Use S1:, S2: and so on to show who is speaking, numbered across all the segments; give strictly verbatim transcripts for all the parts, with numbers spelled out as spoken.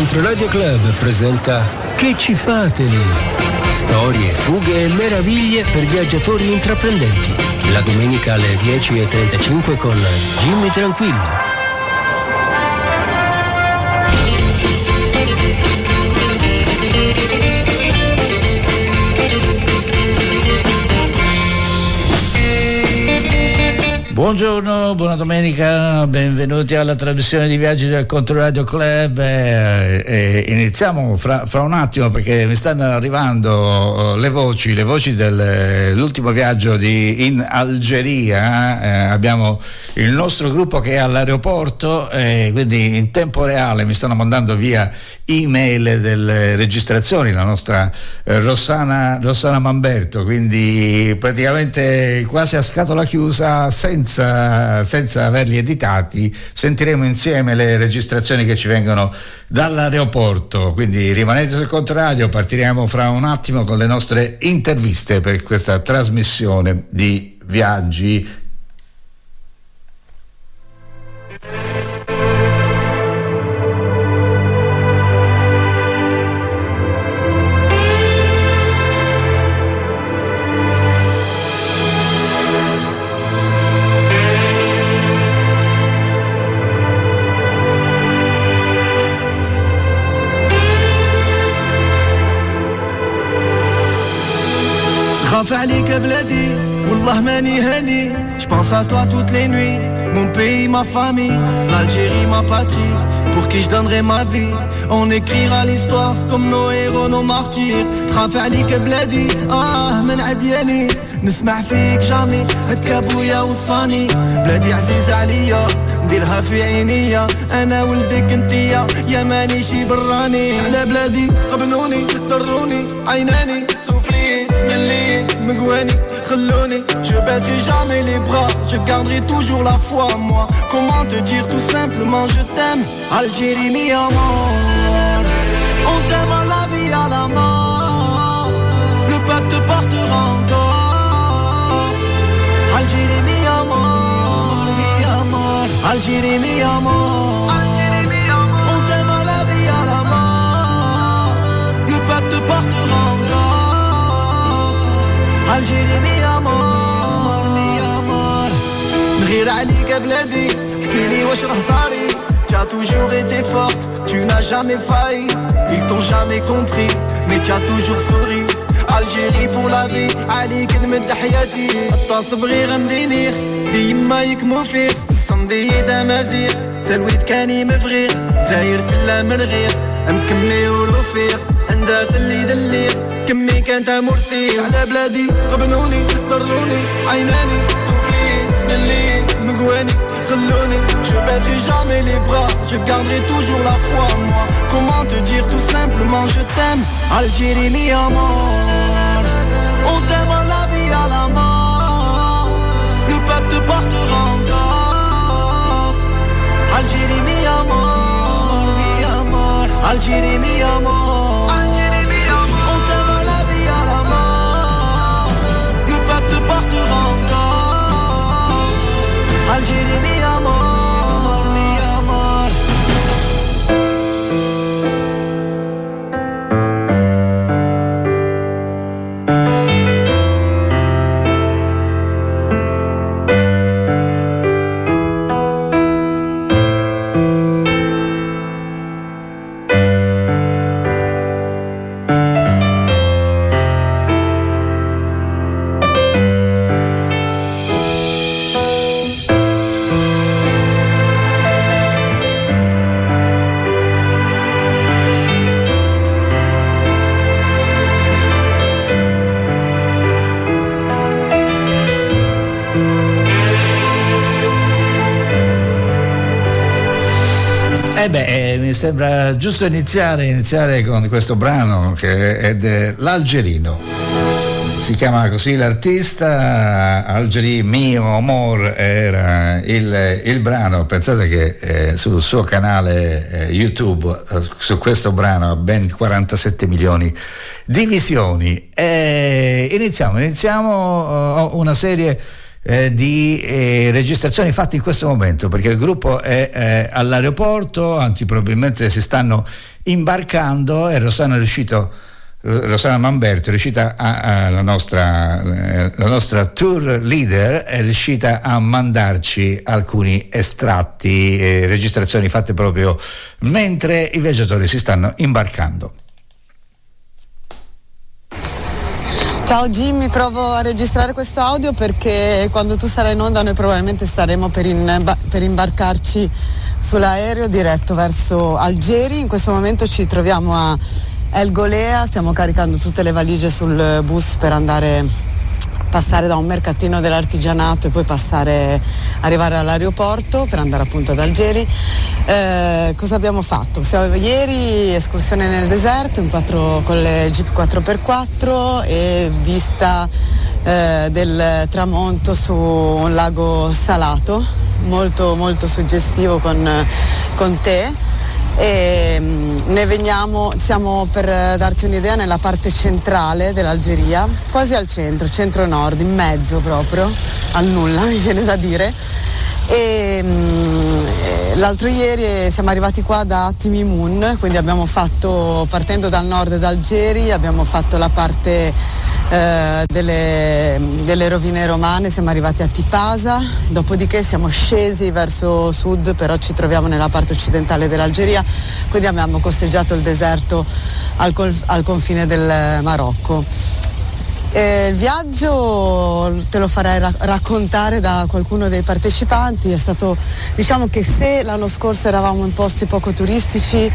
S1: Controradio Club presenta Che ci fate lì? Storie, fughe e meraviglie per viaggiatori intraprendenti. La domenica alle dieci e trentacinque con Jimmy Tranquillo.
S2: Buongiorno, buona domenica, benvenuti alla trasmissione di viaggi del Controradio Club. Eh, eh, iniziamo fra, fra un attimo perché mi stanno arrivando le voci, le voci dell'ultimo viaggio di, in Algeria. Eh, abbiamo il nostro gruppo che è all'aeroporto, eh, quindi in tempo reale mi stanno mandando via email delle registrazioni, la nostra eh, Rossana, Rossana Mamberto, quindi praticamente quasi a scatola chiusa, senza Senza, senza averli editati, sentiremo insieme le registrazioni che ci vengono dall'aeroporto. Quindi rimanete sul Controradio, partiremo fra un attimo con le nostre interviste per questa trasmissione di viaggi.
S3: خاف عليك بلادي والله ماني هاني j'pense à toi toutes les nuits mon pays ma famille l'Algérie ma patrie pour qui je donnerai ma vie on écrira l'histoire comme nos héros nos martyrs خاف عليك بلادي اه من عدياني نسمع فيك جامي هكا بويا وصاني بلادي عزيزة عليا نديرها في عينيا انا ولدك انتيا يا ماني شي براني على بلادي قبلوني ضروني عيناني سوفليت مليت مقواني خلوني je baisserai jamais les bras je garderai toujours la foi moi comment te dire tout simplement je t'aime Algérie mi amor on t'aime à la vie à la mort le peuple te portera encore Algérie mi amor mi amor Algérie mi amor on t'aime à la vie à la mort le peuple te portera encore Algérie mi amor mi amor نغير عليك بلادي احكيلي واش راه صاري tu as toujours été forte tu n'as jamais failli ils t'ont jamais compris mais tu as toujours souri Algérie pour la vie عليك نمد حياتي التصبغي غمدينير ديما يكمو فيه الصندي دمازير تلويث كاني مفغير زاير في اللامرغير مكمي ورفيق عندها ثلي دلير كمي كانت مرثي على بلادي غبنوني ضروني عيناني سوفليت مليت مقواني خلوني je baisserai jamais les bras je garderai toujours la foi moi comment te dire tout simplement je t'aime Algérie mi amor on t'aime à la vie à la mort le peuple te portera encore Algérie mi amor mi amor Algérie mi amor te portera encore Algérie mi amor mi amor
S2: Eh beh, eh, mi sembra giusto iniziare, iniziare con questo brano che è dell'Algerino. Si chiama così l'artista, Algérie mio amor era il, il brano. Pensate che eh, sul suo canale eh, YouTube eh, su questo brano ha ben quarantasette milioni di visioni. E iniziamo, iniziamo uh, una serie eh, di eh, registrazioni fatte in questo momento, perché il gruppo è eh, all'aeroporto, anzi probabilmente si stanno imbarcando, e Rossana è riuscito Rossana Mamberto è riuscita a, a la nostra eh, la nostra tour leader è riuscita a mandarci alcuni estratti, eh, registrazioni fatte proprio mentre i viaggiatori si stanno imbarcando.
S4: Ciao Jimmy, provo a registrare questo audio perché quando tu sarai in onda noi probabilmente staremo per, in, per imbarcarci sull'aereo diretto verso Algeri. In questo momento ci troviamo a El Golea, stiamo caricando tutte le valigie sul bus per andare passare da un mercatino dell'artigianato e poi passare arrivare all'aeroporto per andare appunto ad Algeri. Eh, cosa abbiamo fatto? Siamo, ieri escursione nel deserto in quattro, con le Jeep quattro per quattro e vista eh, del tramonto su un lago salato molto molto suggestivo con, con te. E ne veniamo, siamo, per darti un'idea, nella parte centrale dell'Algeria, quasi al centro, centro-nord, in mezzo proprio, al nulla mi viene da dire. E mh, l'altro ieri siamo arrivati qua da Timimun, quindi abbiamo fatto, partendo dal nord d'Algeri, abbiamo fatto la parte eh, delle, delle rovine romane, siamo arrivati a Tipasa, dopodiché siamo scesi verso sud, però ci troviamo nella parte occidentale dell'Algeria, quindi abbiamo costeggiato il deserto al, col, al confine del Marocco. Eh, il viaggio te lo farei ra- raccontare da qualcuno dei partecipanti. È stato, diciamo che se l'anno scorso eravamo in posti poco turistici,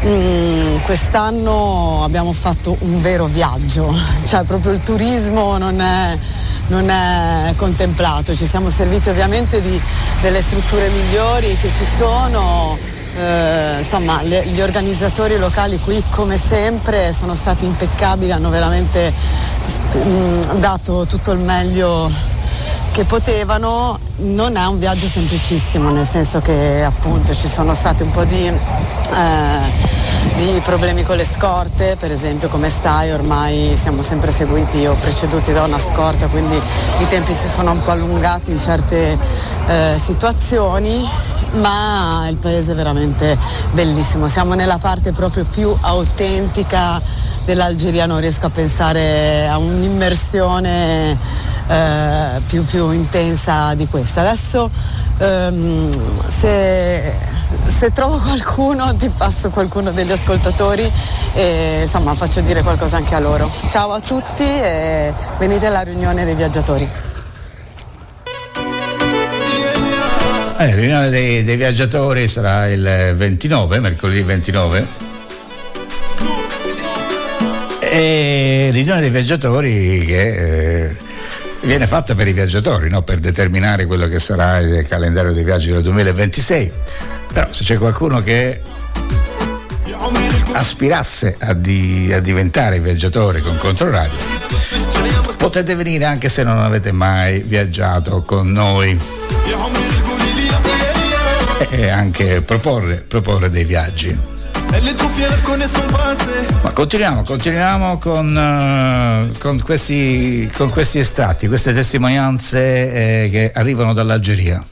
S4: mh, quest'anno abbiamo fatto un vero viaggio, cioè proprio il turismo non è, non è contemplato. Ci siamo serviti ovviamente di, delle strutture migliori che ci sono. Eh, insomma, le, gli organizzatori locali qui come sempre sono stati impeccabili, hanno veramente mh, dato tutto il meglio che potevano. Non è un viaggio semplicissimo, nel senso che appunto ci sono stati un po' di, eh, di problemi con le scorte, per esempio, come sai ormai siamo sempre seguiti o preceduti da una scorta, quindi i tempi si sono un po' allungati in certe eh, situazioni, ma il paese è veramente bellissimo. Siamo nella parte proprio più autentica dell'Algeria, non riesco a pensare a un'immersione eh, più, più intensa di questa. Adesso ehm, se, se trovo qualcuno ti passo qualcuno degli ascoltatori e insomma faccio dire qualcosa anche a loro. Ciao a tutti e venite alla riunione dei viaggiatori.
S2: Eh, la riunione dei, dei viaggiatori sarà il ventinove, mercoledì ventinove. E riunione dei viaggiatori che eh, viene fatta per i viaggiatori, no? Per determinare quello che sarà il calendario dei viaggi del duemilaventisei. Però se c'è qualcuno che aspirasse a, di, a diventare viaggiatore con Controradio, potete venire anche se non avete mai viaggiato con noi. E anche proporre, proporre dei viaggi. Ma continuiamo, continuiamo con, uh, con, questi, con questi estratti, queste testimonianze eh, che arrivano dall'Algeria.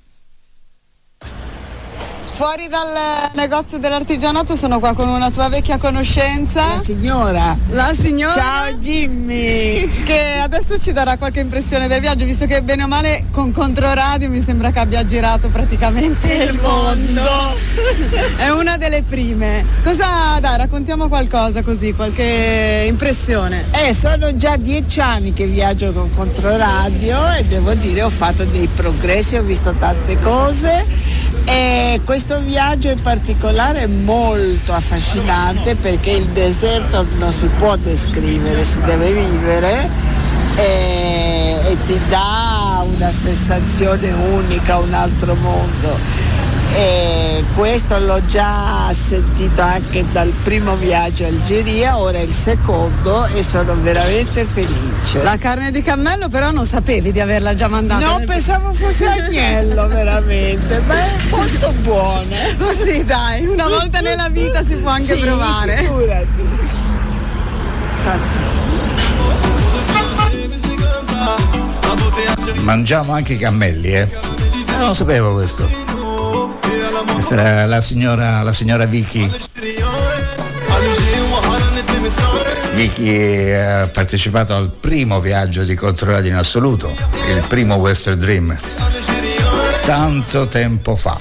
S4: Fuori dal negozio dell'artigianato sono qua con una tua vecchia conoscenza,
S5: la signora.
S4: La signora.
S5: Ciao Jimmy.
S4: Che adesso ci darà qualche impressione del viaggio, visto che bene o male con Controradio mi sembra che abbia girato praticamente il mondo. È una delle prime. Cosa, dai, raccontiamo qualcosa così, qualche impressione.
S5: Eh, sono già dieci anni che viaggio con Controradio e devo dire ho fatto dei progressi, ho visto tante cose. E questo viaggio in particolare è molto affascinante perché il deserto non si può descrivere, si deve vivere e, e ti dà una sensazione unica, un altro mondo. E questo l'ho già sentito anche dal primo viaggio a Algeria, ora è il secondo e sono veramente felice.
S4: La carne di cammello però non sapevi di averla già mandata?
S5: No, nel... pensavo fosse agnello veramente, ma è molto buona.
S4: Così dai, una volta nella vita si può anche
S5: sì,
S4: provare.
S5: Figurati. Sa, sì.
S2: Mangiamo anche i cammelli, eh? Non lo sapevo questo. Questa era la signora, la signora Vicky. Vicky ha partecipato al primo viaggio di Controradio in assoluto, il primo Western Dream, tanto tempo fa.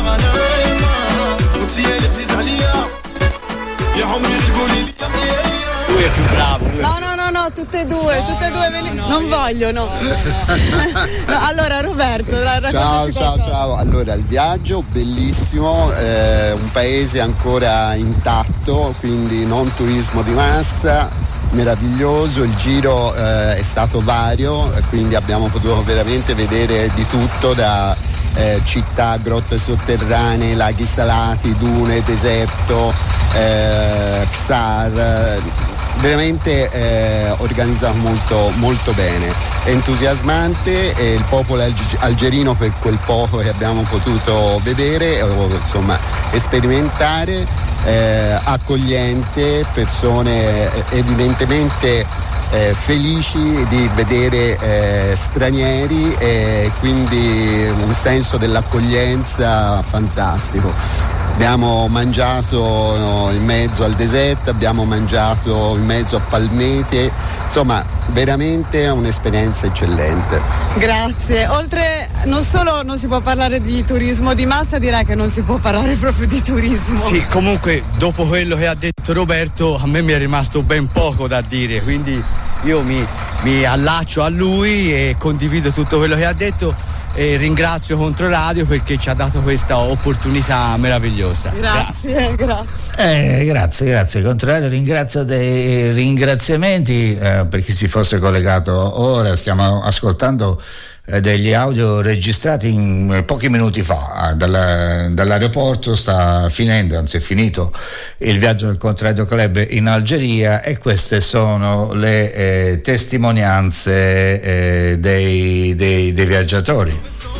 S6: Lui è più bravo.
S4: No, no, no, no, tutte e due, no, tutte e due. No, no, no, non io... voglio, no. No. Allora, Roberto,
S7: ciao, ciao, ciao. Allora, il viaggio bellissimo, eh, un paese ancora intatto, quindi non turismo di massa, meraviglioso. Il giro eh, è stato vario, quindi abbiamo potuto veramente vedere di tutto, da eh, città, grotte sotterranee, laghi salati, dune, deserto, eh, Xar. Veramente eh, organizzato molto, molto bene, entusiasmante, e il popolo algerino, per quel poco che abbiamo potuto vedere o insomma sperimentare, eh, accogliente, persone evidentemente eh, felici di vedere eh, stranieri, e quindi un senso dell'accoglienza fantastico. Abbiamo mangiato in mezzo al deserto, abbiamo mangiato in mezzo a palmeti, insomma veramente un'esperienza eccellente.
S4: Grazie. Oltre, non solo non si può parlare di turismo di massa, direi che non si può parlare proprio di turismo.
S6: Sì, comunque dopo quello che ha detto Roberto a me mi è rimasto ben poco da dire, quindi io mi, mi allaccio a lui e condivido tutto quello che ha detto. E ringrazio Controradio perché ci ha dato questa opportunità meravigliosa.
S4: Grazie, grazie.
S2: Eh, grazie, grazie. Controradio ringrazio dei ringraziamenti eh, per chi si fosse collegato ora. Stiamo ascoltando eh, degli audio registrati in, eh, pochi minuti fa dalla, dall'aeroporto. Sta finendo, anzi è finito il viaggio del Controradio Club in Algeria, e queste sono le eh, testimonianze eh, dei, dei, dei viaggiatori.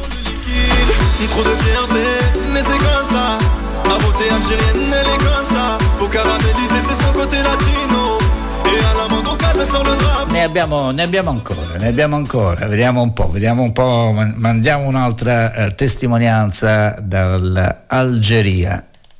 S3: Trop de fierté, mais c'est comme ça. La beauté algérienne, elle est comme ça. Pour caraméliser, c'est son côté latino. Et à la mode, casa sur le drap.
S2: Ne abbiamo, ne abbiamo ancora, ne abbiamo ancora. Vediamo un po', vediamo un po'. Mandiamo un'altra eh, testimonianza dall'Algeria.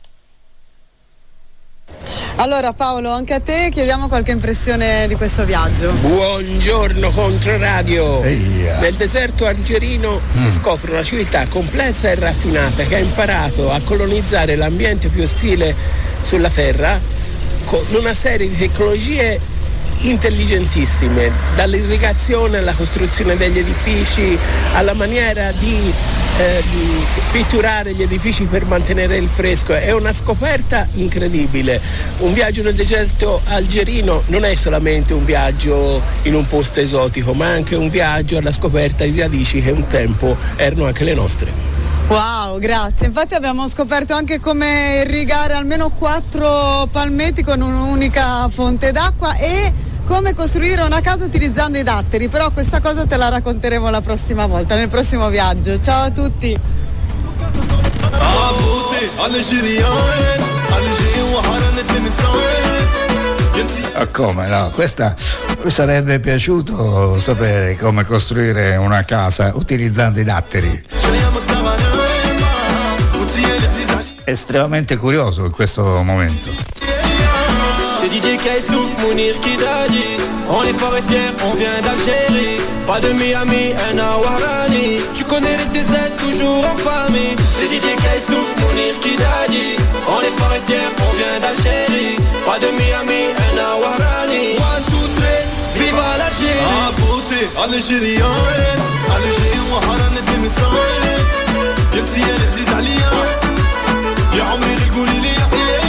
S4: Allora Paolo, anche a te chiediamo qualche impressione di questo viaggio.
S8: Buongiorno Controradio.
S2: Eia.
S8: Nel deserto algerino mm. si scopre una civiltà complessa e raffinata che ha imparato a colonizzare l'ambiente più ostile sulla terra con una serie di tecnologie intelligentissime, dall'irrigazione alla costruzione degli edifici, alla maniera di, eh, di pitturare gli edifici per mantenere il fresco. È una scoperta incredibile. Un viaggio nel deserto algerino non è solamente un viaggio in un posto esotico, ma anche un viaggio alla scoperta di radici che un tempo erano anche le nostre.
S4: Wow, grazie. Infatti abbiamo scoperto anche come irrigare almeno quattro palmeti con un'unica fonte d'acqua e come costruire una casa utilizzando i datteri, però questa cosa te la racconteremo la prossima volta, nel prossimo viaggio. Ciao a tutti.
S2: Ah, come no? Questa mi sarebbe piaciuto sapere come costruire una casa utilizzando i datteri. Estremamente curioso in questo momento.
S9: C'est D J Kaissouf, Mounir Kidadi. On est fort et fiers, on vient d'Algérie. Pas de Miami, un à Warani. Tu connais les déserts, toujours en famille. C'est D J Kaissouf, Mounir Kidadi. On est fort et fiers, on vient d'Algérie. Pas de Miami, un à Warani. One, two, three, viva l'Algérie.
S3: Ah, beauté, algérienne. Algérien, وحرا نتمسان. جنسية العزيز عليا. يا عمري اللي قولي لي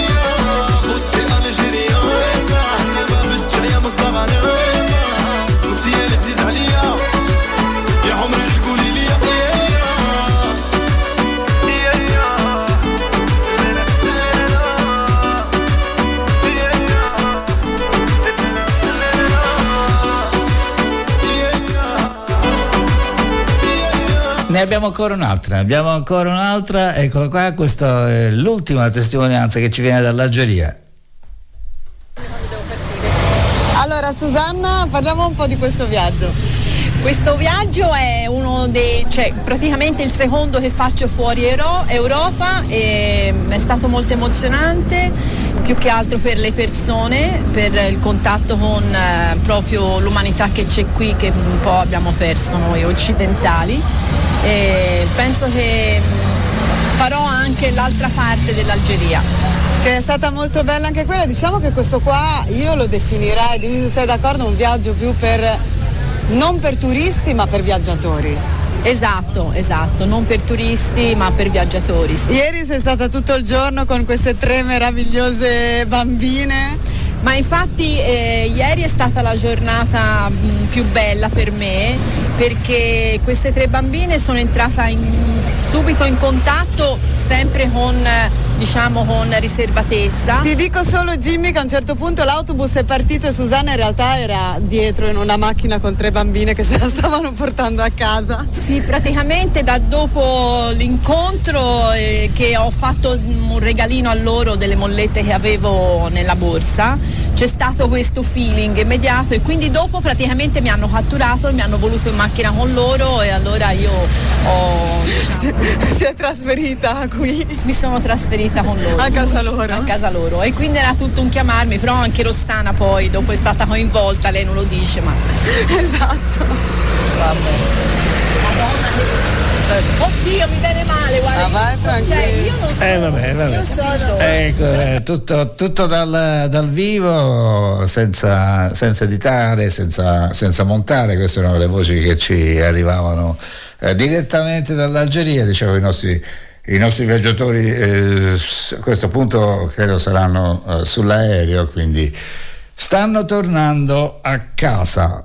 S2: Ne abbiamo ancora un'altra, ne abbiamo ancora un'altra, eccola qua, questa è l'ultima testimonianza che ci viene dall'Algeria.
S4: Allora Susanna, parliamo un po' di questo viaggio.
S10: Questo viaggio è uno dei, cioè praticamente il secondo che faccio fuori Euro, Europa e è stato molto emozionante, più che altro per le persone, per il contatto con eh, proprio l'umanità che c'è qui, che un po' abbiamo perso noi occidentali, e penso che farò anche l'altra parte dell'Algeria,
S4: che è stata molto bella anche quella. Diciamo che questo qua io lo definirei, dimmi se sei d'accordo, un viaggio più per non per turisti ma per viaggiatori.
S10: Esatto, esatto, non per turisti ma per viaggiatori, sì.
S4: Ieri sei stata tutto il giorno con queste tre meravigliose bambine.
S10: Ma infatti eh, ieri è stata la giornata mh, più bella per me, perché queste tre bambine sono entrata in, subito in contatto, sempre con diciamo con riservatezza.
S4: Ti dico solo, Jimmy, che a un certo punto l'autobus è partito e Susanna in realtà era dietro in una macchina con tre bambine che se la stavano portando a casa.
S10: Sì, praticamente da dopo l'incontro eh, che ho fatto un regalino a loro delle mollette che avevo nella borsa, c'è stato questo feeling immediato e quindi dopo praticamente mi hanno catturato e mi hanno voluto in macchina con loro e allora io ho diciamo,
S4: si, si è trasferita qui.
S10: Mi sono trasferita con loro
S4: a casa loro
S10: a casa loro e quindi era tutto un chiamarmi, però anche Rossana poi dopo è stata coinvolta, lei non lo dice ma
S4: esatto.
S10: Vabbè. Madonna che... Oddio, mi viene male, guarda.
S4: Ah, vai, tranquillo.
S10: Cioè, io non so.
S2: Eh, vabbè, vabbè.
S10: Io sono.
S2: Ecco, eh, tutto, tutto dal, dal vivo, senza, senza editare, senza, senza montare. Queste erano le voci che ci arrivavano eh, direttamente dall'Algeria. Dicevo, i nostri, i nostri viaggiatori eh, a questo punto credo saranno eh, sull'aereo, quindi stanno tornando a casa.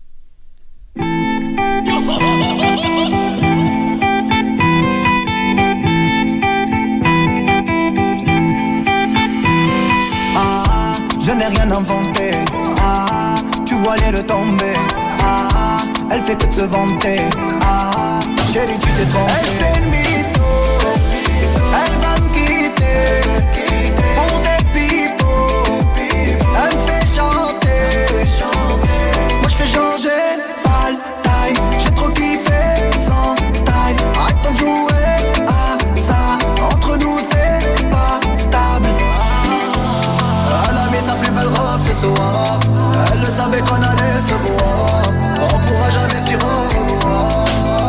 S3: Je n'ai rien inventé, ah, tu vois l'air de tomber, ah, elle fait que de se vanter, ah, chérie tu t'es trompée. Elle fait le mytho, elle va me quitter, pour des pipos, elle me fait chanter, moi je fais changer, pas le time, j'ai trop kiffé, sans style, arrête ton jouet, ah ça, entre nous c'est pas stable. Sa plus belle robe ce soir, elle le savait qu'on allait se voir, on pourra jamais s'y revoir.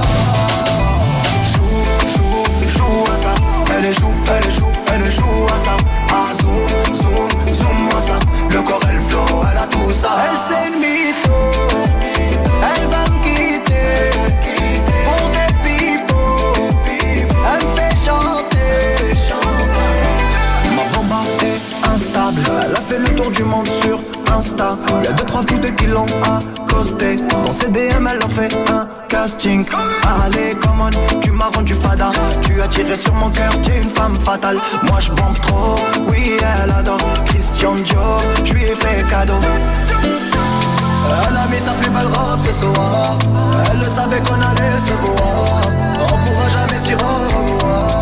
S3: Joue, joue, joue à ça, elle joue, elle joue, elle joue à ça. Ah zoom, zoom, zoom moi ça, le corps elle flow, elle a tout ça. Elle c'est une mytho, elle va me quitter, pour des pipos, elle me fait chanter, ma bomba est instable, elle a fait le tour du monde sur Insta. Y'a deux trois foutes qui l'ont accosté. Dans ses D M elle leur fait un casting. Allez come on, tu m'as rendu fada. Tu as tiré sur mon cœur, t'es une femme fatale. Moi je bombe trop, oui elle adore Christian Dior, je lui ai fait cadeau. Elle a mis sa plus belle robe ce soir, elle le savait qu'on allait se voir, on pourra jamais s'y revoir.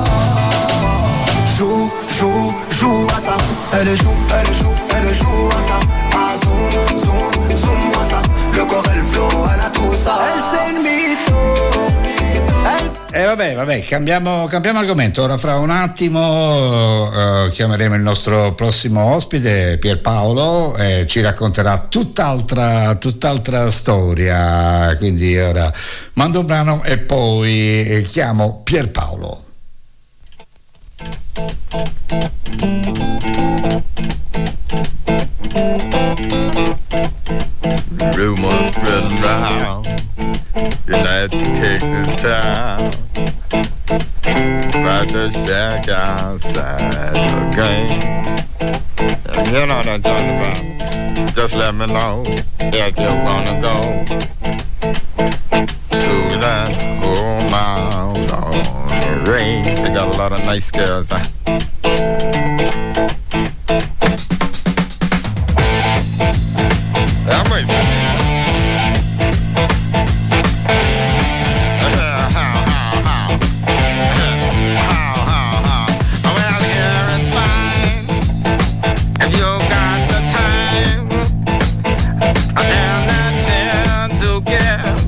S3: Joue, joue, joue à ça. Elle joue, elle joue, elle joue à ça. Ah zoom, zoom, zoom moi ça. Le corps elle flow, elle a tout ça. Elle c'est une mytho.
S2: E eh vabbè, vabbè, cambiamo, cambiamo argomento. Ora fra un attimo uh, chiameremo il nostro prossimo ospite, Pierpaolo, e ci racconterà tutt'altra, tutt'altra storia. Quindi ora mando un brano e poi chiamo Pierpaolo.
S11: Rumors spreading around United Texas town about the shack outside the game. And you know what I'm talking about. Just let me know if you wanna go to that home out on the range. They got a lot of nice girls. Huh? I'm racing. Well, yeah, it's fine if you got the time and the time to get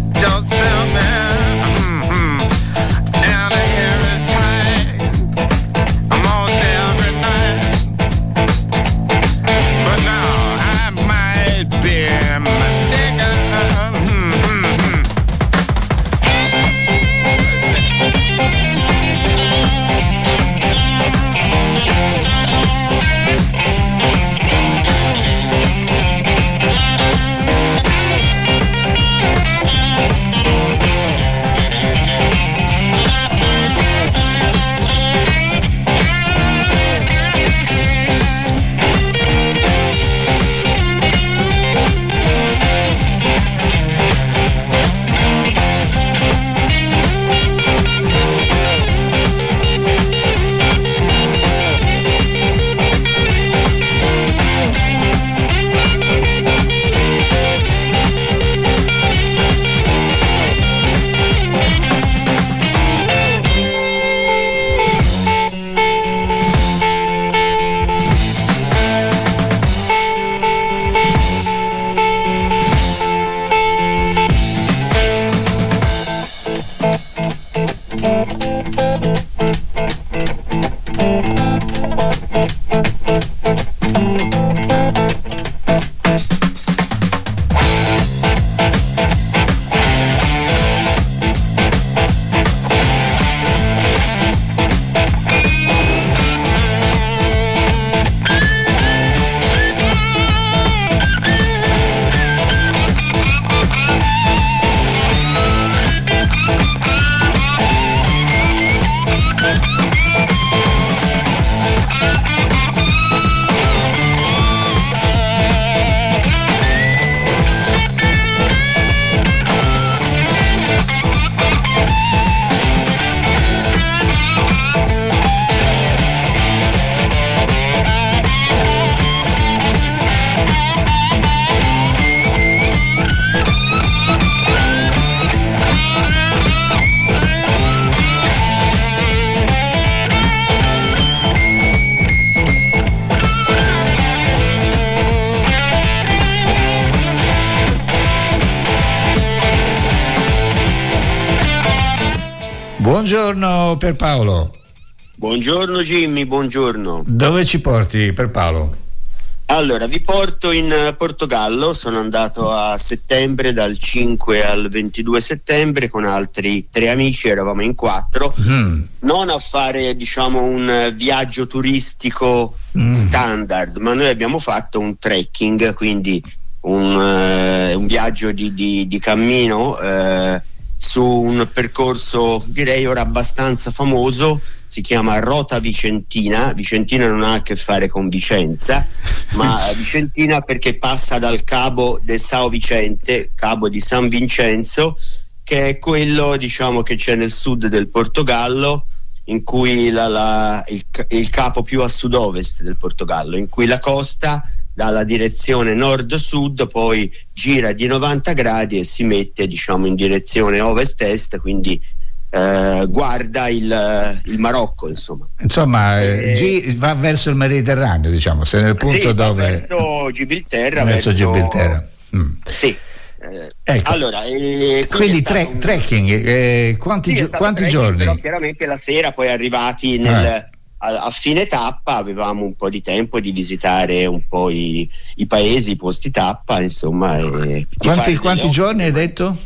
S2: Buongiorno Pierpaolo.
S12: Buongiorno Jimmy, buongiorno.
S2: Dove ci porti Pierpaolo?
S12: Allora, vi porto in Portogallo, sono andato a settembre, dal cinque al ventidue settembre con altri tre amici, eravamo in quattro, mm. non a fare diciamo un viaggio turistico mm. standard, ma noi abbiamo fatto un trekking, quindi un, uh, un viaggio di, di, di cammino uh, su un percorso direi ora abbastanza famoso, si chiama Rota Vicentina. Vicentina non ha a che fare con Vicenza, ma Vicentina perché passa dal Cabo de São Vicente, Cabo di San Vincenzo, che è quello diciamo che c'è nel sud del Portogallo, in cui la, la, il, il capo più a sud-ovest del Portogallo, in cui la costa dalla direzione nord-sud poi gira di novanta gradi e si mette diciamo in direzione ovest-est, quindi eh, guarda il, il Marocco, insomma.
S2: Insomma,
S12: e,
S2: G va verso il Mediterraneo, diciamo, se nel punto
S12: sì,
S2: dove
S12: verso Gibilterra,
S2: verso, verso Gibilterra.
S12: Mm. Sì. Eh,
S2: ecco.
S12: Allora, eh,
S2: quindi tre, un... trekking, eh, quanti,
S12: sì,
S2: gio- quanti
S12: trekking,
S2: giorni?
S12: Però chiaramente la sera poi arrivati nel eh. a fine tappa avevamo un po' di tempo di visitare un po' i, i paesi, i posti tappa, insomma. E
S2: quanti quanti giorni hai detto?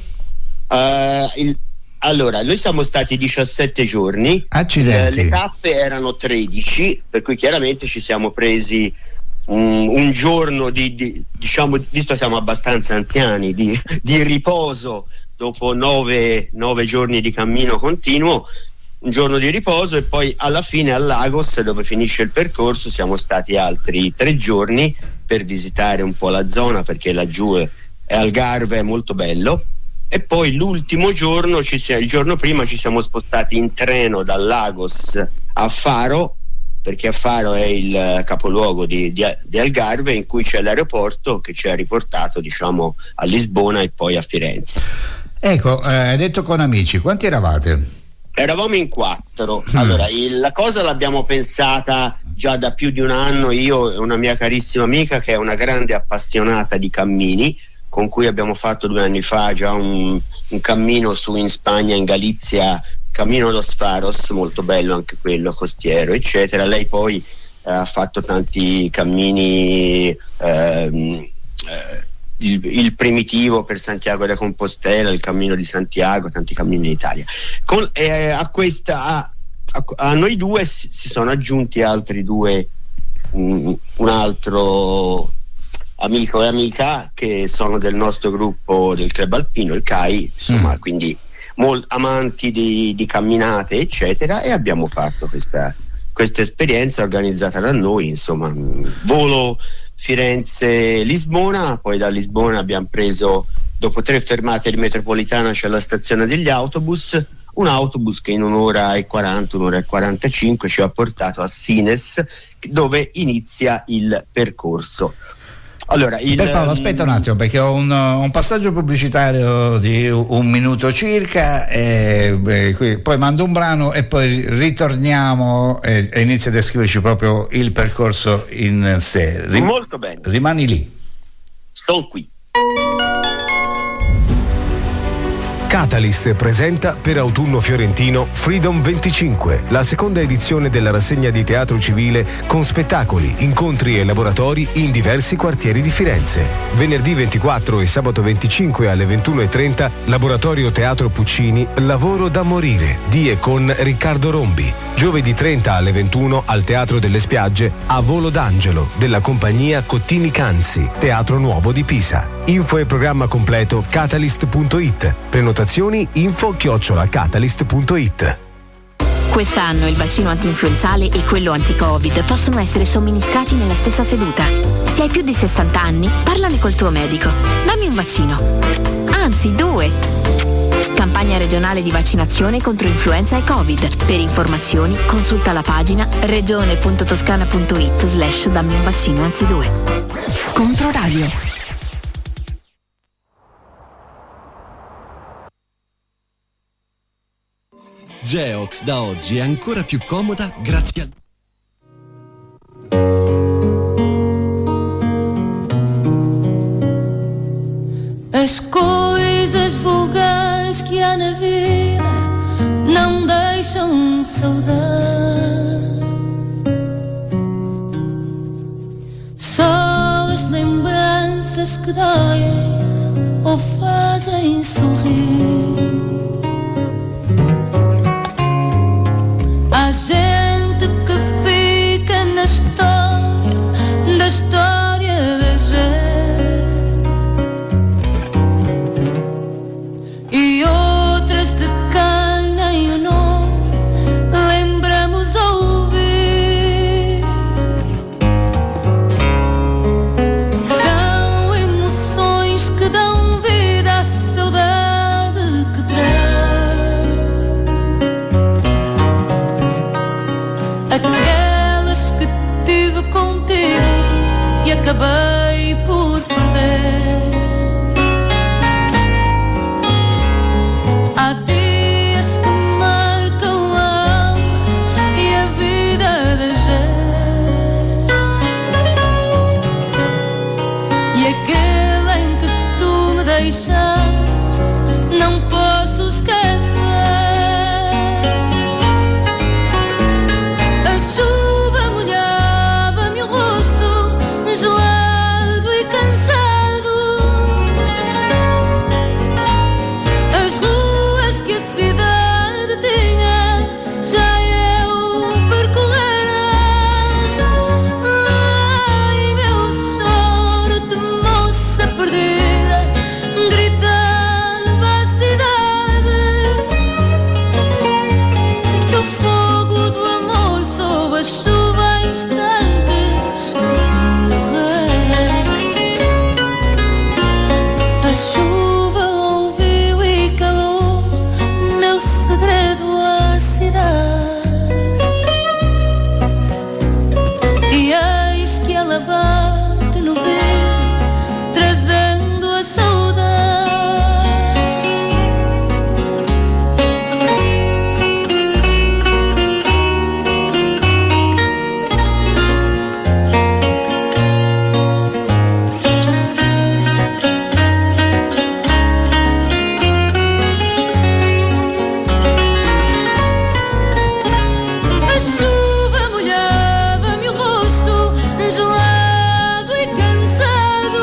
S12: Uh, il, allora, noi siamo stati diciassette giorni.
S2: Accidenti.
S12: Le tappe erano tredici, per cui chiaramente ci siamo presi un, un giorno di, di diciamo, visto che siamo abbastanza anziani, di, di riposo dopo nove, nove giorni di cammino continuo. Un giorno di riposo e poi alla fine a Lagos, dove finisce il percorso, siamo stati altri tre giorni per visitare un po' la zona, perché laggiù è, è Algarve, è molto bello. E poi l'ultimo giorno, ci si, il giorno prima ci siamo spostati in treno da Lagos a Faro, perché a Faro è il capoluogo di, di, di Algarve, in cui c'è l'aeroporto che ci ha riportato diciamo a Lisbona e poi a Firenze.
S2: Ecco, eh, hai detto con amici, quanti eravate?
S12: Eravamo in quattro. Allora, il, la cosa l'abbiamo pensata già da più di un anno, io e una mia carissima amica che è una grande appassionata di cammini, con cui abbiamo fatto due anni fa già un, un cammino su in Spagna, in Galizia, Camino dos Faros, molto bello anche quello, costiero, eccetera. Lei poi eh, ha fatto tanti cammini, ehm, eh, Il, il primitivo per Santiago de Compostela, il cammino di Santiago, tanti cammini in Italia. Con, eh, a questa a, a, a noi due si, si sono aggiunti altri due, un, un altro amico e amica che sono del nostro gruppo del club alpino, il C A I, insomma, mm. quindi molti amanti di, di camminate eccetera, e abbiamo fatto questa questa esperienza organizzata da noi, insomma, volo Firenze-Lisbona, poi da Lisbona abbiamo preso, dopo tre fermate di metropolitana c'è la stazione degli autobus, un autobus che in un'ora e quaranta, un'ora e quarantacinque ci ha portato a Sines, dove inizia il percorso. Allora, il,
S2: per Paolo, aspetta un attimo, perché ho un, un passaggio pubblicitario di un minuto circa, e, e qui, poi mando un brano e poi ritorniamo e, e inizia a descriverci proprio il percorso in sé. Rim-
S12: Molto bene.
S2: Rimani lì.
S12: Sono qui.
S13: Catalyst presenta per Autunno Fiorentino Freedom venticinque, la seconda edizione della rassegna di teatro civile con spettacoli, incontri e laboratori in diversi quartieri di Firenze. Venerdì ventiquattro e sabato venticinque alle ventuno e trenta, Laboratorio Teatro Puccini, Lavoro da morire, di e con Riccardo Rombi. Giovedì trenta alle ventuno al Teatro delle Spiagge, A Volo d'Angelo, della compagnia Cottini Canzi, Teatro Nuovo di Pisa. Info e programma completo catalyst punto it. Prenotazioni info chiocciola catalyst punto it.
S14: Quest'anno il vaccino antinfluenzale e quello anti-Covid possono essere somministrati nella stessa seduta. Se hai più di sessanta anni, parlane col tuo medico. Dammi un vaccino. Anzi, due. Campagna regionale di vaccinazione contro influenza e Covid. Per informazioni consulta la pagina regione punto toscana punto it slash dammi un vaccino anzi due. Controradio.
S15: Geox da oggi è ancora più comoda grazie a...
S16: As coisas vulgares que há na vida não deixam saudade. Só as lembranças que doem ou fazem sorrir. Há gente que fica na história, da história da gente, e outras de quem nem o nome lembramos ouvir. São emoções que dão vida à saudade que traz, aquelas que tive contigo e acabei por perder. Há dias que marcam a alma e a vida da gente, e aquele em que tu me deixaste não posso esquecer. A chuva molhava-me o rosto, gelado e cansado. As ruas que a cidade tinha já eu percorrera. Ai, meu choro de moça perdida gritava à cidade que o fogo do amor sob a chuva em instantes morrera. A chuva ouviu e calou meu segredo à cidade, e eis que ela bate no vidro trazendo a saudade. A chuva molhava-me o rosto, gelado e cansado.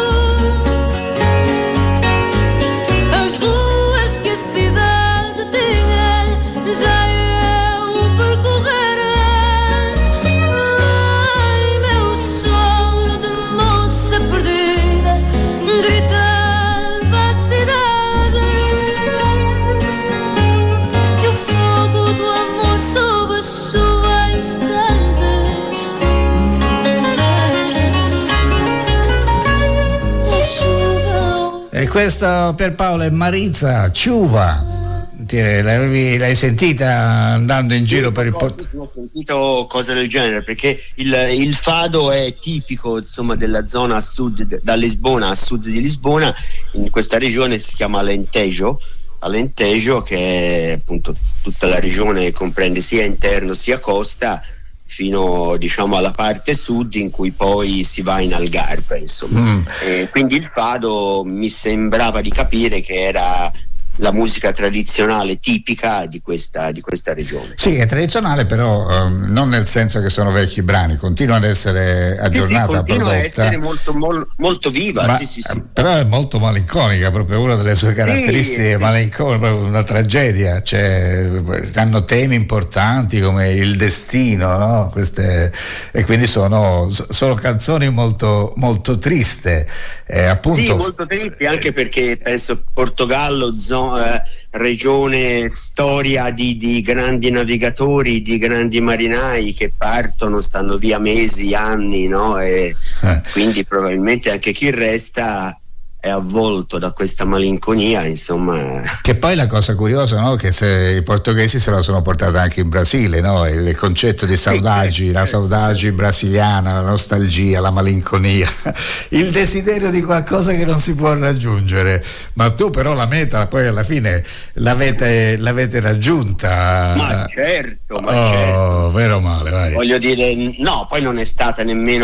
S16: As ruas que a cidade tinha já eu percorrera. Ai, meu choro de moça perdida gritava à cidade que o fogo do amor sob a chuva em instantes morrera. A chuva
S2: E questo per Paolo è Maritza Ciuva. Ti- L'hai, l'hai sentita andando in giro per il porto?
S12: Ho sentito cose del genere perché il, il fado è tipico, insomma, della zona a sud, da Lisbona a sud di Lisbona. In questa regione si chiama Alentejo, Alentejo che è appunto tutta la regione, comprende sia interno sia costa, fino diciamo alla parte sud in cui poi si va in Algarve, insomma.
S2: Mm.
S12: E quindi il fado mi sembrava di capire che era la musica tradizionale tipica di questa, di questa regione.
S2: Sì, è tradizionale, però ehm, non nel senso che sono vecchi brani, continua ad essere aggiornata,
S12: Sì, sì, continua
S2: prodotta.
S12: a essere molto, mol- molto viva,
S2: Ma,
S12: sì, sì, sì.
S2: però è molto malinconica, proprio una delle sue caratteristiche,
S12: Sì.
S2: malinconica, proprio una tragedia. Cioè, hanno temi importanti come il destino, no? Queste, e quindi sono, sono canzoni molto, molto triste. Eh, appunto,
S12: Sì, molto tristi, anche perché penso Portogallo, zo- eh, regione, storia di, di grandi navigatori, di grandi marinai che partono, stanno via mesi, anni, no? E
S2: Eh.
S12: quindi probabilmente anche chi resta è avvolto da questa malinconia, insomma.
S2: Che poi la cosa curiosa, no? Che se i portoghesi se la sono portata anche in Brasile, no? Il, il concetto di saudade, la saudade brasiliana, la nostalgia, la malinconia, il desiderio di qualcosa che non si può raggiungere. Ma tu però la meta poi alla fine l'avete, l'avete raggiunta.
S12: Ma certo, ma
S2: oh,
S12: certo.
S2: vero male, vai.
S12: Voglio dire, no, poi non è stata nemmeno tanto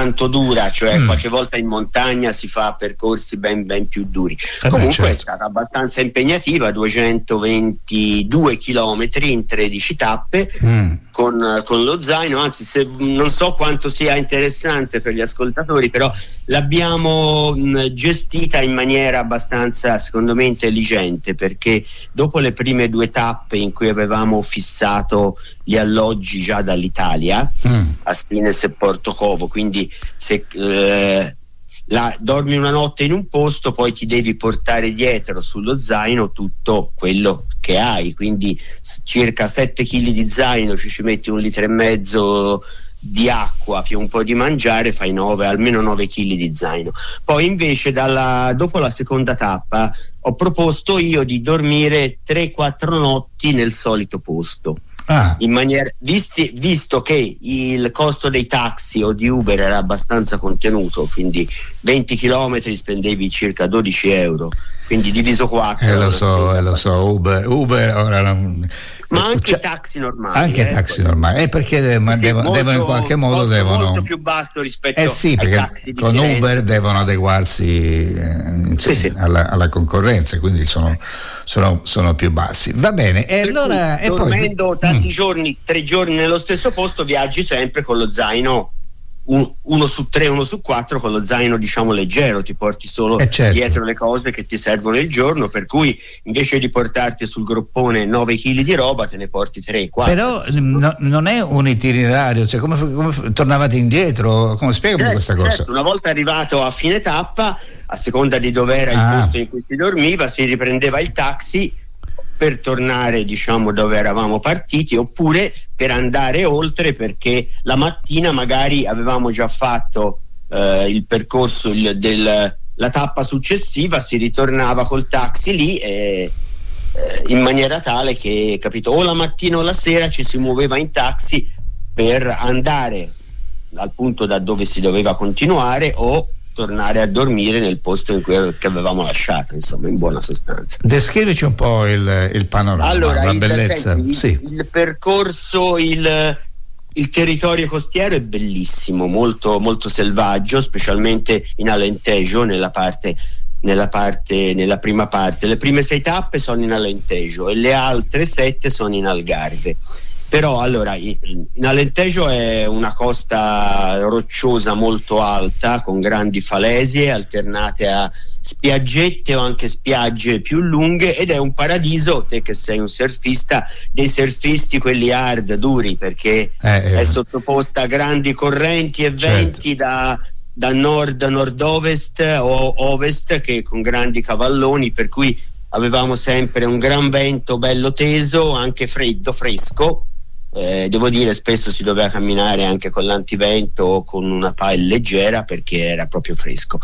S12: tanto dura, cioè
S2: Mm.
S12: qualche volta in montagna si fa percorsi ben, ben più duri.
S2: beh,
S12: Comunque
S2: certo.
S12: è stata abbastanza impegnativa, duecentoventidue chilometri in tredici tappe.
S2: Mm.
S12: Con, con lo zaino, anzi se, non so quanto sia interessante per gli ascoltatori, però l'abbiamo mh, gestita in maniera abbastanza, secondo me, intelligente, perché dopo le prime due tappe in cui avevamo fissato gli alloggi già dall'Italia,
S2: Mm.
S12: a Stines e Portocovo, quindi se eh, la, dormi una notte in un posto, poi ti devi portare dietro sullo zaino tutto quello che hai, quindi s- circa sette chili di zaino, più ci metti un litro e mezzo di acqua più un po' di mangiare, fai nove, almeno nove chili di zaino. Poi invece dalla, dopo la seconda tappa ho proposto io di dormire tre quattro notti nel solito posto.
S2: Ah.
S12: In maniera, visti, visto che il costo dei taxi o di Uber era abbastanza contenuto, quindi venti chilometri spendevi circa dodici euro, quindi diviso quattro.
S2: Eh, lo so, eh, lo so, Uber, Uber ora non...
S12: Ma anche
S2: Cioè,
S12: taxi normali.
S2: anche
S12: eh,
S2: taxi normali, eh, perché devono, devono,
S12: molto,
S2: devono in qualche modo
S12: molto,
S2: devono
S12: molto più basso rispetto
S2: eh sì,
S12: ai
S2: perché
S12: taxi di
S2: con
S12: Firenze.
S2: Uber devono adeguarsi eh,
S12: Sì, sì.
S2: Alla, alla concorrenza, quindi sono, sono, sono più bassi. Va bene, e
S12: Per
S2: allora
S12: cui,
S2: e poi
S12: dormendo tanti
S2: Mm.
S12: giorni, tre giorni nello stesso posto, viaggi sempre con lo zaino un- uno su tre, uno su quattro, con lo zaino diciamo leggero, ti porti solo
S2: Eh, certo.
S12: dietro le cose che ti servono il giorno, per cui invece di portarti sul groppone nove chili di roba te ne porti tre quattro.
S2: però no- non è un itinerario, cioè come, come tornavate indietro, come spiegami
S12: Certo,
S2: questa cosa?
S12: certo, una volta arrivato a fine tappa, a seconda di dove era il
S2: Ah.
S12: posto in cui si dormiva, si riprendeva il taxi per tornare diciamo dove eravamo partiti, oppure per andare oltre, perché la mattina magari avevamo già fatto eh, il percorso il- del la tappa successiva, si ritornava col taxi lì e eh, in maniera tale che, capito, o la mattina o la sera ci si muoveva in taxi per andare al punto da dove si doveva continuare o tornare a dormire nel posto in cui che avevamo lasciato, insomma, in buona sostanza.
S2: Descrivici un po' il, il panorama,
S12: Allora,
S2: la
S12: il,
S2: bellezza.
S12: senti, il-
S2: Sì.
S12: il percorso, il, il territorio costiero è bellissimo, molto, molto selvaggio, specialmente in Alentejo, nella parte, nella parte, nella prima parte. Le prime sei tappe sono in Alentejo e le altre sette sono in Algarve. Però allora in in Alentejo è una costa rocciosa molto alta con grandi falesie alternate a spiaggette o anche spiagge più lunghe, ed è un paradiso, te che sei un surfista, dei surfisti quelli hard, duri, perché
S2: Eh, eh.
S12: è sottoposta a grandi correnti e
S2: Certo.
S12: venti da da nord a nord-ovest o ovest, che con grandi cavalloni, per cui avevamo sempre un gran vento bello teso, anche freddo, fresco. Eh, devo dire, spesso si doveva camminare anche con l'antivento o con una pelle leggera perché era proprio fresco.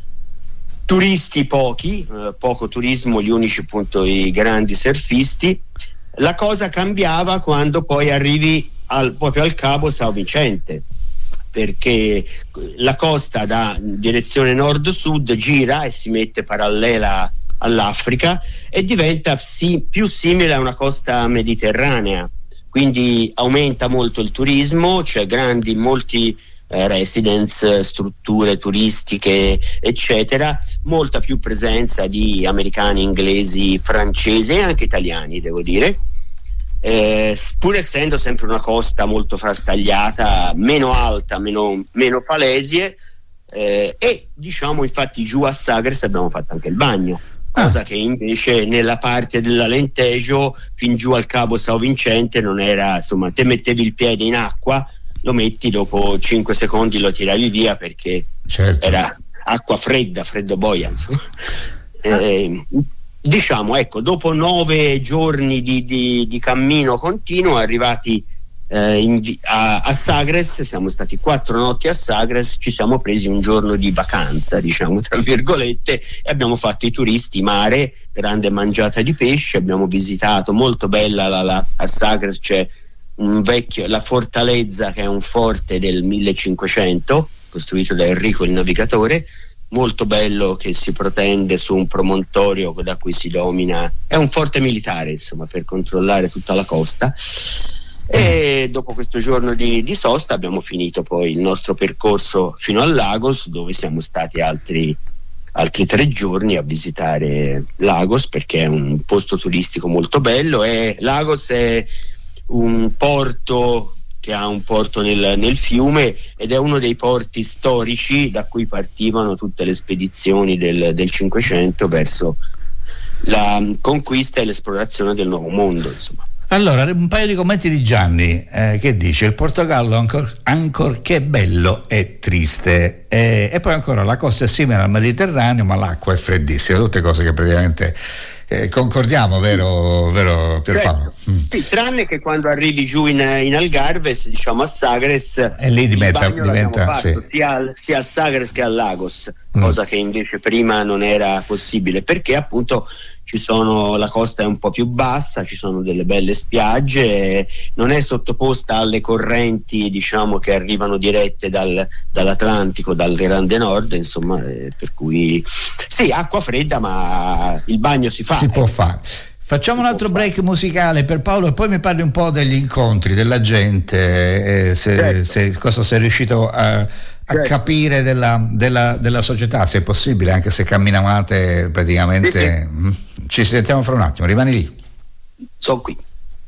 S12: Turisti pochi, eh, poco turismo, gli unici appunto i grandi surfisti. La cosa cambiava quando poi arrivi al, proprio al Cabo São Vicente, perché la costa da direzione nord-sud gira e si mette parallela all'Africa e diventa sì, più simile a una costa mediterranea, quindi aumenta molto il turismo, c'è grandi, molti eh, residence, strutture turistiche eccetera, molta più presenza di americani, inglesi, francesi e anche italiani, devo dire. Eh, pur essendo sempre una costa molto frastagliata, meno alta, meno, meno falesie, eh, e diciamo infatti giù a Sagres abbiamo fatto anche il bagno, cosa che invece nella parte dell'Alentejo fin giù al Cabo São Vicente non era, insomma, te mettevi il piede in acqua, lo metti, dopo cinque secondi lo tiravi via perché
S2: Certo.
S12: era acqua fredda, freddo boia, insomma. Eh, diciamo, ecco, dopo nove giorni di, di, di cammino continuo, arrivati eh, in vi- a, a Sagres, siamo stati quattro notti a Sagres, ci siamo presi un giorno di vacanza, diciamo tra virgolette, e abbiamo fatto i turisti, mare, grande mangiata di pesce, abbiamo visitato, molto bella la, la, a Sagres c'è un vecchio, la Fortalezza, che è un forte del millecinquecento costruito da Enrico il Navigatore, molto bello, che si protende su un promontorio da cui si domina, è un forte militare insomma per controllare tutta la costa. E dopo questo giorno di, di sosta abbiamo finito poi il nostro percorso fino a Lagos, dove siamo stati altri, altri tre giorni a visitare Lagos, perché è un posto turistico molto bello. E Lagos è un porto che ha un porto nel, nel fiume, ed è uno dei porti storici da cui partivano tutte le spedizioni del, del Cinquecento verso la conquista e l'esplorazione del Nuovo Mondo, insomma.
S2: Allora, un paio di commenti di Gianni, eh, che dice: il Portogallo ancor, ancorché bello è triste, eh, e poi ancora la costa è simile al Mediterraneo ma l'acqua è freddissima. Tutte cose che praticamente eh, concordiamo, vero, vero Pierpaolo?
S12: Certo. Mm. Sì, tranne che quando arrivi giù in, in Algarves, diciamo a Sagres,
S2: e lì diventa, diventa
S12: fatto,
S2: sì.
S12: sia, sia a Sagres che a Lagos,
S2: mm.
S12: cosa che invece prima non era possibile, perché appunto ci sono, la costa è un po' più bassa, ci sono delle belle spiagge, non è sottoposta alle correnti, diciamo, che arrivano dirette dal, dall'Atlantico, dal Grande Nord, insomma, eh, per cui sì, acqua fredda, ma il bagno si fa.
S2: Si
S12: eh.
S2: può fare. Facciamo un altro break musicale per Paolo e poi mi parli un po' degli incontri, della gente, eh, se, certo. se, cosa sei riuscito a, a certo. capire della, della, della società, se è possibile, anche se camminavate praticamente. Sì, sì. Ci sentiamo fra un attimo, rimani lì.
S12: Sono qui.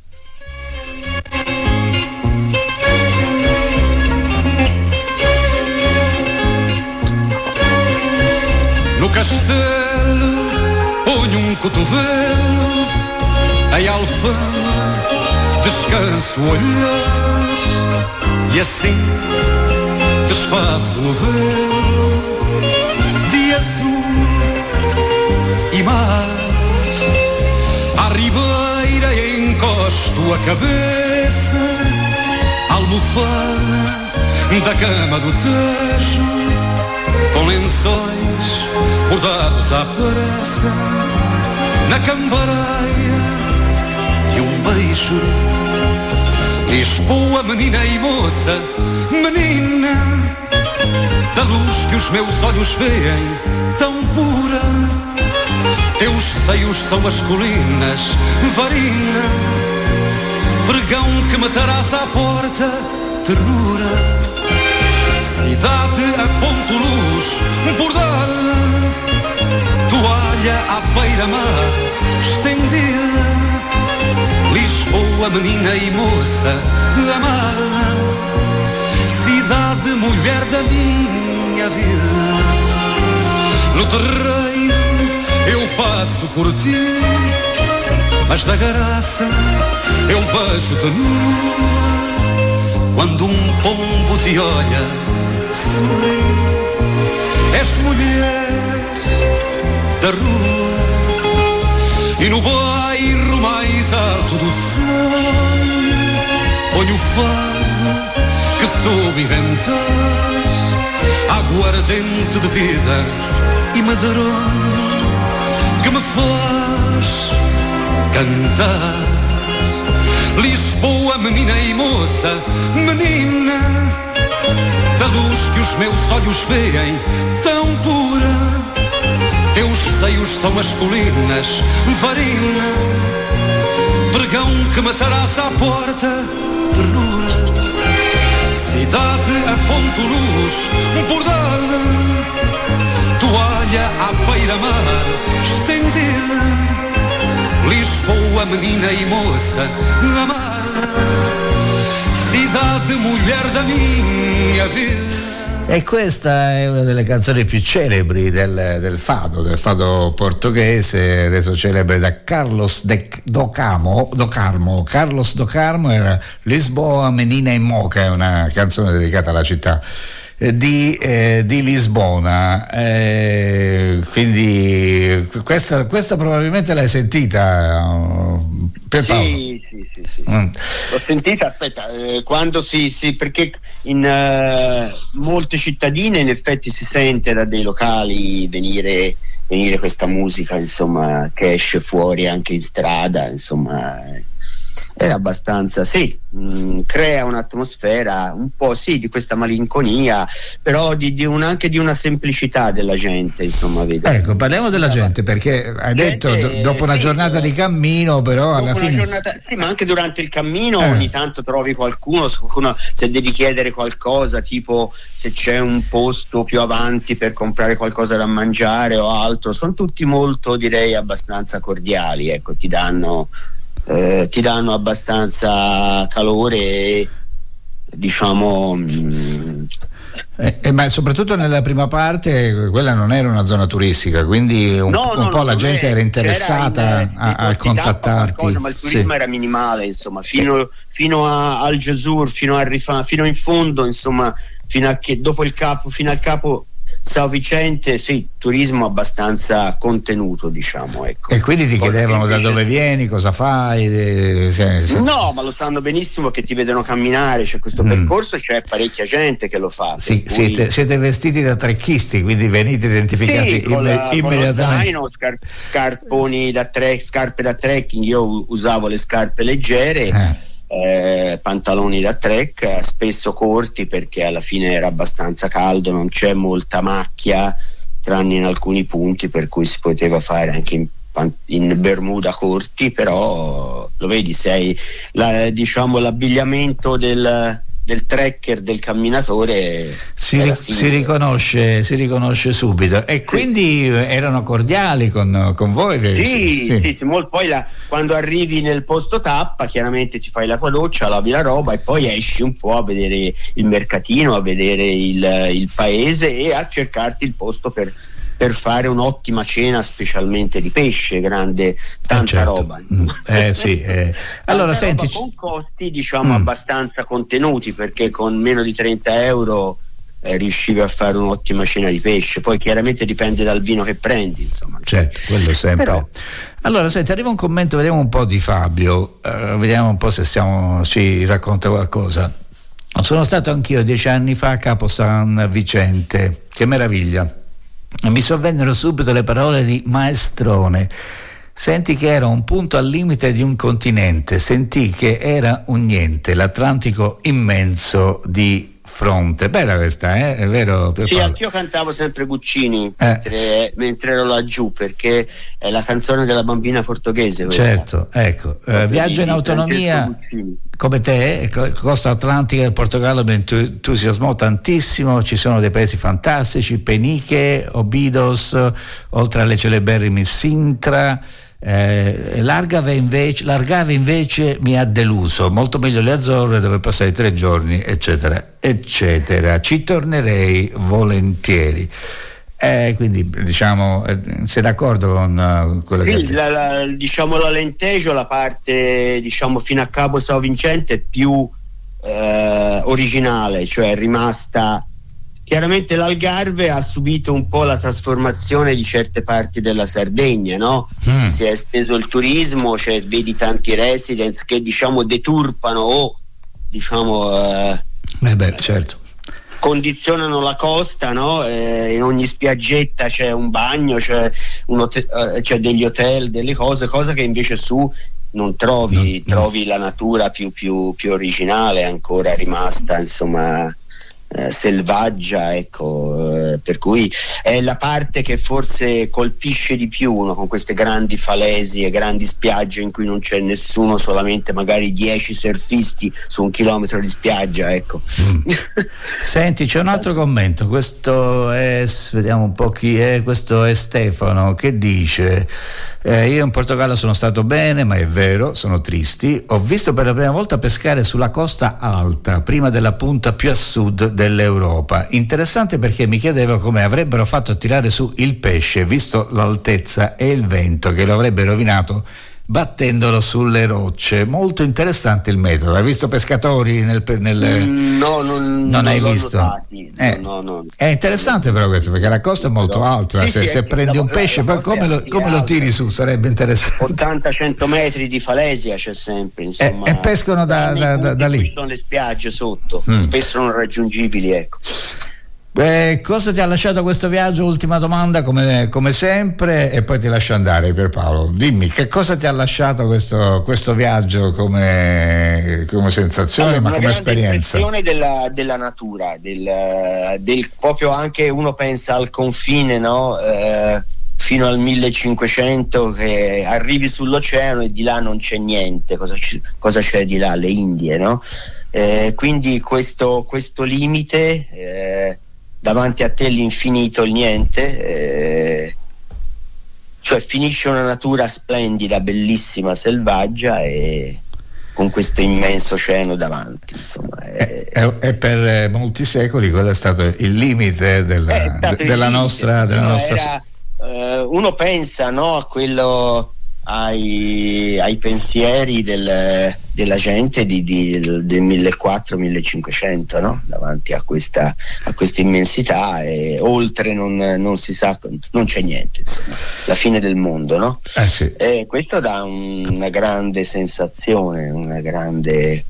S17: No castelo ponho um cotovelo, em alfama descanso o olhar, e assim desfaço o velo de azul e mar. À ribeira encosto a cabeça, almofada da cama do Tejo, com lençóis bordados à pressa, na cambaraia de um beijo. Lisboa, menina e moça, menina da luz que os meus olhos veem, tão pura. Teus seios são as colinas, varina, pregão que matarás à porta, ternura. Cidade a ponto luz, bordada, toalha à beira-mar, estendida. Lisboa, menina e moça, amada, cidade, mulher da minha vida. No terreiro eu passo por ti, mas da graça eu vejo-te nua. Quando um pombo te olha, sorri, és mulher da rua. E no bairro mais alto do sonho ponho o fado que soube inventar, aguardente de vida e medronho que me faz cantar. Lisboa, menina e moça, menina da luz que os meus olhos veem, tão pura. Teus seios são as colinas, varina, pregão que matarás à porta, ternura. Cidade a ponto luz, bordada, toalha à beira-mar, estendida. Lisboa, menina e moça, amada, cidade, mulher da minha vida.
S2: E questa è una delle canzoni più celebri del, del fado, del fado portoghese, reso celebre da Carlos de, do, Camo, do Carmo. Carlos do Carmo era Lisboa, menina e moca, è una canzone dedicata alla città di, eh, di Lisbona, eh, quindi questa, questa probabilmente l'hai sentita, per
S12: sì, sì, sì, sì, sì. Mm. L'ho sentita, aspetta, eh, quando si, si perché in uh, molte cittadine in effetti si sente da dei locali venire, venire questa musica, insomma, che esce fuori anche in strada, insomma, è abbastanza, sì, mh, crea un'atmosfera un po' sì di questa malinconia, però di, di un, anche di una semplicità della gente, insomma, vedi.
S2: Ecco, parliamo della gente, perché hai gente, detto do, dopo una sì, giornata di cammino, però alla fine
S12: giornata, sì, ma anche durante il cammino eh. ogni tanto trovi qualcuno, qualcuno, se devi chiedere qualcosa, tipo se c'è un posto più avanti per comprare qualcosa da mangiare o altro, sono tutti molto, direi, abbastanza cordiali, ecco, ti danno Eh, ti danno abbastanza calore e, diciamo mh,
S2: eh, eh, ma soprattutto nella prima parte quella non era una zona turistica, quindi un,
S12: no,
S2: un
S12: no,
S2: po' la gente
S12: è,
S2: era interessata
S12: era in,
S2: a, a contattarti,
S12: qualcosa, ma il turismo
S2: sì.
S12: era minimale, insomma, fino, fino a, al Gesur, fino, a Rifa, fino in fondo, insomma, fino a che dopo il capo, fino al capo Sao Vicente, sì, turismo abbastanza contenuto, diciamo, ecco.
S2: E quindi ti chiedevano invece, da dove vieni, cosa fai? Se, se...
S12: No, ma lo sanno benissimo che ti vedono camminare, c'è questo mm. percorso, c'è parecchia gente che lo fa.
S2: Sì,
S12: cui...
S2: siete, siete vestiti da trecchisti, quindi venite identificati
S12: sì, con
S2: imme-
S12: la,
S2: immediatamente.
S12: Con lo zaino, scar- scarponi da tre, scarpe da trekking, io usavo le scarpe leggere. Eh. Eh, pantaloni da trek, spesso corti, perché alla fine era abbastanza caldo, non c'è molta macchia tranne in alcuni punti, per cui si poteva fare anche in, in bermuda corti, però lo vedi, sei la, diciamo l'abbigliamento del del trekker, del camminatore
S2: si, ri- si riconosce si riconosce subito, e quindi erano cordiali con, con voi.
S12: Sì, sì, sì, sì, molto, poi la, quando arrivi nel posto tappa chiaramente ti fai la tua doccia, lavi la roba e poi esci un po' a vedere il mercatino, a vedere il, il paese e a cercarti il posto per per fare un'ottima cena, specialmente di pesce, grande, tanta
S2: eh certo.
S12: roba.
S2: Eh, sì, eh. Allora,
S12: tanta
S2: senti,
S12: roba con costi, diciamo,
S2: mm.
S12: abbastanza contenuti, perché con meno di trenta euro eh, riuscivi a fare un'ottima cena di pesce. Poi chiaramente dipende dal vino che prendi, insomma.
S2: Certo, quello sempre.
S12: Però...
S2: Allora, senti, arriva un commento, vediamo un po' di Fabio, uh, vediamo un po' se siamo, ci racconta qualcosa. Sono stato anch'io dieci anni fa a Capo San Vicente, che meraviglia. Mi sovvennero subito le parole di Maestrone. Senti che era un punto al limite di un continente, sentì che era un niente, l'Atlantico immenso di fronte. Bella questa, eh? È vero?
S12: Sì, Paolo? Anch'io cantavo sempre Guccini eh. mentre, mentre ero laggiù, perché è la canzone della bambina portoghese questa.
S2: Certo, ecco. Uh, viaggio in autonomia come te, costa atlantica del Portogallo mi entusiasmò tantissimo, ci sono dei paesi fantastici, Peniche, Obidos, oltre alle celeberrimi Sintra. Eh, Largave invece, Largave invece mi ha deluso, molto meglio le Azzorre dove passai tre giorni, eccetera eccetera. Ci tornerei volentieri. Eh, quindi diciamo eh, sei d'accordo con uh, quello
S12: sì,
S2: che
S12: la, la, diciamo l'Alentejo, la parte diciamo fino a Cabo Sao Vicente è più eh, originale, cioè è rimasta. Chiaramente l'Algarve ha subito un po' la trasformazione di certe parti della Sardegna, no? Mm. Si è esteso il turismo, cioè vedi tanti residents che diciamo deturpano o diciamo eh,
S2: eh beh, certo.
S12: condizionano la costa, no? Eh, in ogni spiaggetta c'è un bagno, c'è, un hotel, eh, c'è degli hotel, delle cose, cosa che invece su non trovi, no, trovi no. La natura più, più, più originale ancora rimasta, insomma. Eh, selvaggia, ecco, eh, per cui è la parte che forse colpisce di più, no? Con queste grandi falesi e grandi spiagge in cui non c'è nessuno, solamente magari dieci surfisti su un chilometro di spiaggia, ecco. Mm.
S2: Senti, c'è un altro commento, questo è, vediamo un po' chi è, questo è Stefano che dice eh, io in Portogallo sono stato bene, ma è vero, sono tristi, ho visto per la prima volta pescare sulla costa alta, prima della punta più a sud dell'Europa. Interessante, perché mi chiedevo come avrebbero fatto a tirare su il pesce, visto l'altezza e il vento che lo avrebbe rovinato battendolo sulle rocce. Molto interessante il metodo. Hai visto pescatori nel, nel...
S12: no, non,
S2: non hai visto eh,
S12: no, no, no.
S2: È interessante però questo, perché la costa è molto alta, sì, se, sì, se prendi la, un pesce la, la poi come, lo, come lo tiri su sarebbe interessante.
S12: ottanta cento metri di falesia c'è sempre, insomma,
S2: e, e pescano da, da, da, da lì,
S12: ci sono le spiagge sotto, mm. spesso non raggiungibili, ecco.
S2: Eh, cosa ti ha lasciato questo viaggio? Ultima domanda come, come sempre e poi ti lascio andare, Pierpaolo. Dimmi, che cosa ti ha lasciato questo, questo viaggio come, come sensazione,
S12: allora,
S2: ma come esperienza?
S12: Una della, della natura, del, del proprio anche uno pensa al confine, no? Eh, fino al millecinquecento che arrivi sull'oceano e di là non c'è niente, cosa, c- cosa c'è di là? Le Indie, no? Eh, quindi questo, questo limite, eh, davanti a te l'infinito, il niente, eh, cioè finisce una natura splendida, bellissima, selvaggia e con questo immenso oceano davanti, insomma.
S2: E, e, e per molti secoli quello è stato il limite della, de, della limite, nostra, della
S12: no,
S2: nostra...
S12: Era, uh, uno pensa, no, a quello, ai, ai pensieri del, della gente di, di, del millequattrocento millecinquecento, no? Davanti a questa, a questa immensità, e oltre non, non si sa, non c'è niente, insomma, la fine del mondo, no?
S2: Eh sì.
S12: E questo dà un, una grande sensazione, una grande,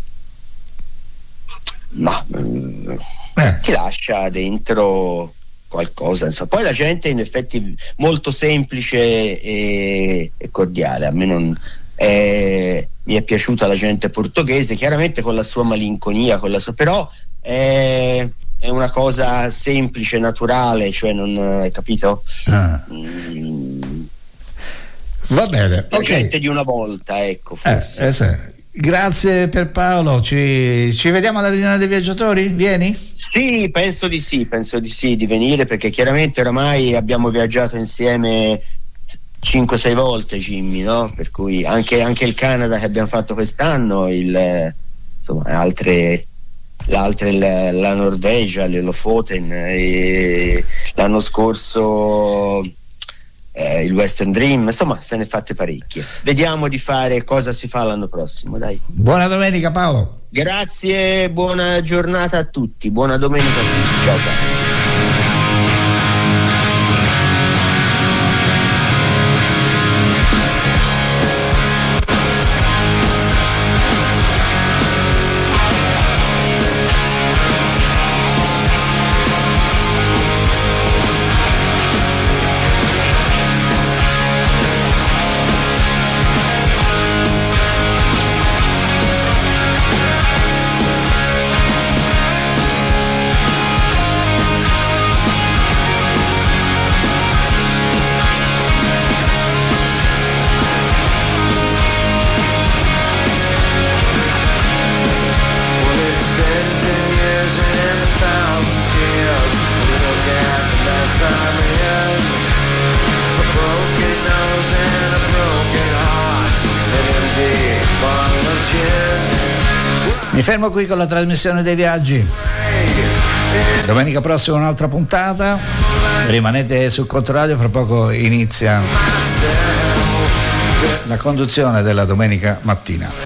S12: ma eh. ti lascia dentro qualcosa, insomma. Poi la gente in effetti molto semplice e, e cordiale, a me non è, mi è piaciuta la gente portoghese, chiaramente con la sua malinconia, con la sua, però è, è una cosa semplice, naturale, cioè non hai capito?
S2: Ah.
S12: Mm,
S2: va bene,
S12: la
S2: ok,
S12: gente di una volta, ecco, forse.
S2: Eh, eh, sì. Grazie Pierpaolo, ci, ci vediamo alla riunione dei viaggiatori? Vieni?
S12: Sì, penso di sì, penso di sì, di venire, perché chiaramente oramai abbiamo viaggiato insieme cinque sei volte, Jimmy, no? Per cui anche, anche il Canada che abbiamo fatto quest'anno, il, insomma, altre, l'altra la, la Norvegia, le Lofoten, e l'anno scorso eh, il Western Dream, insomma se ne fatte parecchie. Vediamo di fare cosa si fa l'anno prossimo, dai.
S2: Buona domenica Paolo.
S12: Grazie, buona giornata a tutti, buona domenica a tutti, ciao ciao.
S2: Mi fermo qui con la trasmissione dei viaggi. Domenica prossima un'altra puntata. Rimanete sul Controradio, fra poco inizia la conduzione della domenica mattina.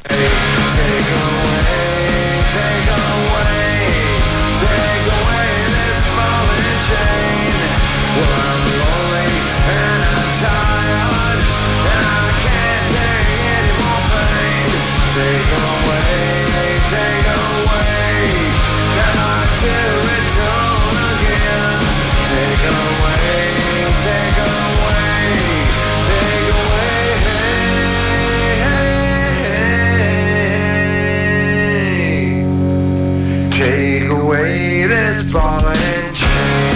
S18: Take away this ball and chain.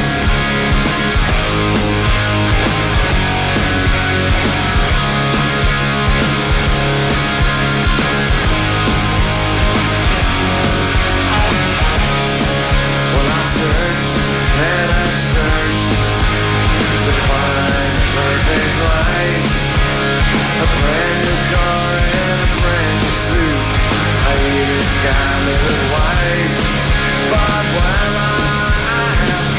S18: Well, I searched and I searched to find the perfect life. A brand new car and a brand new suit. I even got me a wife. But while I have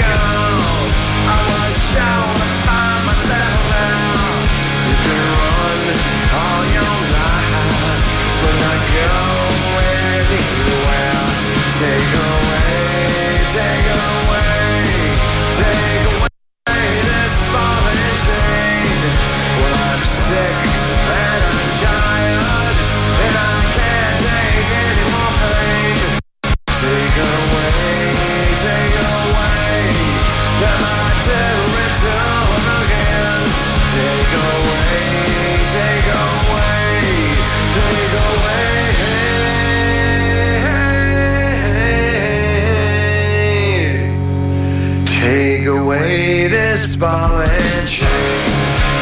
S18: Take away this ball and chain.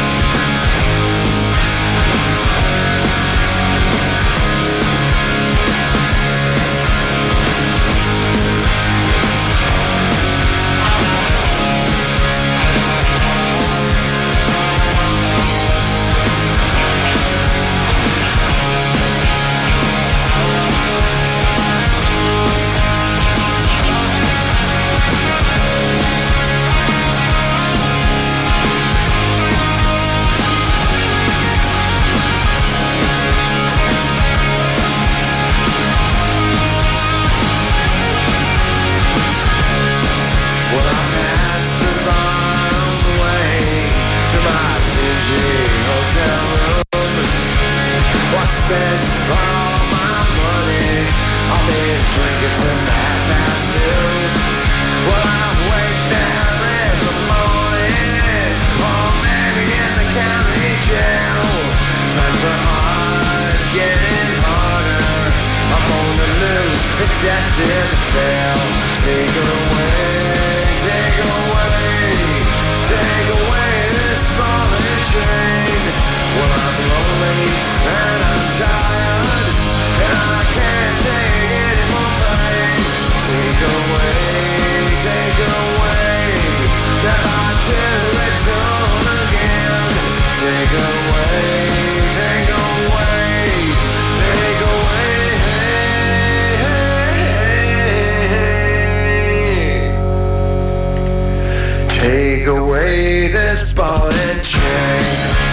S18: Spent all my money. I've been drinking since half past two. Well, I wake down in the morning, or maybe in the county jail. Times are hard, getting harder. I'm on the loose, destined to fail. Take it away, take away, take away this ball and chain. Well, I'm lonely and I'm tired, and I can't take any more pain. Take away, take away, never to return again. Take away, take away, take away. Take away this ball and chain.